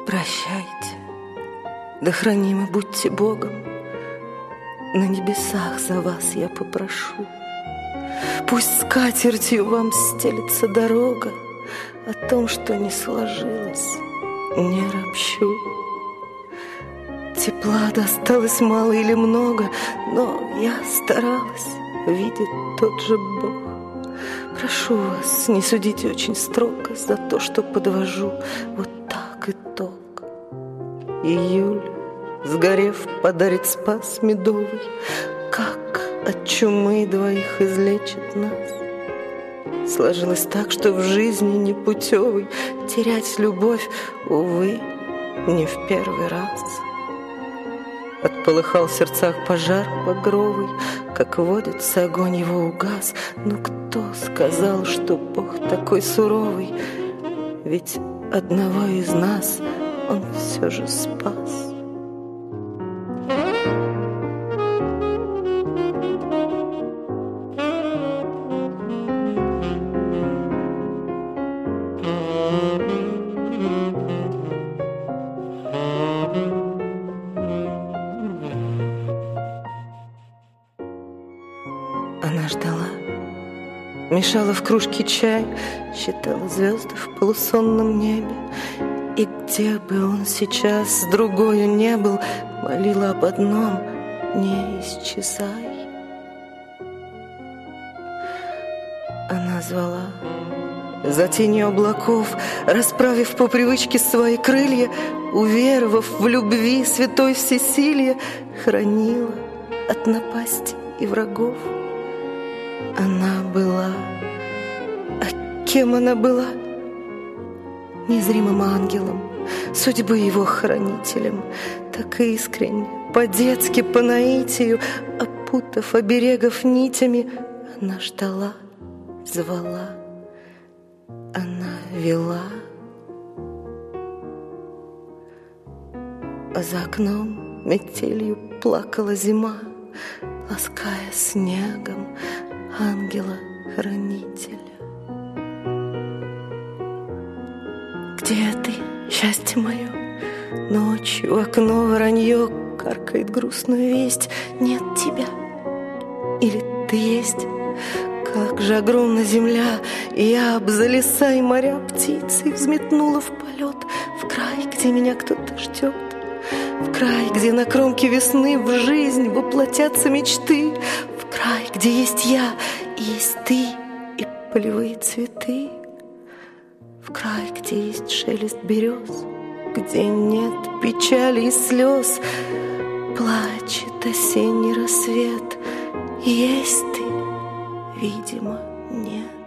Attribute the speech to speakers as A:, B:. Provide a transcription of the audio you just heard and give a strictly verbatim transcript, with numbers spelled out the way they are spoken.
A: Прощайте, да хранимы будьте Богом. На небесах за вас я попрошу. Пусть скатертью вам стелется дорога. О том, что не сложилось, не ропщу. Тепла досталось мало или много, но я старалась, видит тот же Бог. Прошу вас, не судите очень строго за то, что подвожу вот так итог. Июль, сгорев, подарит спас медовый. Как от чумы двоих излечит нас? Сложилось так, что в жизни непутевой терять любовь, увы, не в первый раз. Отполыхал в сердцах пожар багровый, как водится, огонь его угас. Но кто сказал, что Бог такой суровый? Ведь одного из нас Он все же спас. Она ждала, мешала в кружке чай, считала звезды в полусонном небе. И где бы он сейчас с другою не был, молила об одном: не исчезай. Она звала за тенью облаков, расправив по привычке свои крылья, уверовав в любви святой всесилье, хранила от напасти и врагов. Она была, а кем она была? Незримым ангелом, судьбы его хранителем, так искренне, по-детски, по наитию, опутав оберегов нитями, она ждала, звала, она вела. А за окном метелью плакала зима, лаская снегом ангела-хранителя. Где ты, счастье мое? Ночью в окно воронье каркает грустную весть. Нет тебя, или ты есть? Как же огромна земля, и я б за леса и моря птицей взметнула в полет, в край, где меня кто-то ждет, в край, где на кромке весны в жизнь воплотятся мечты, в край, где есть я, и есть ты, и полевые цветы, в край, где есть шелест берез, где нет печали и слез, плачет осенний рассвет. Есть ты, видимо, нет.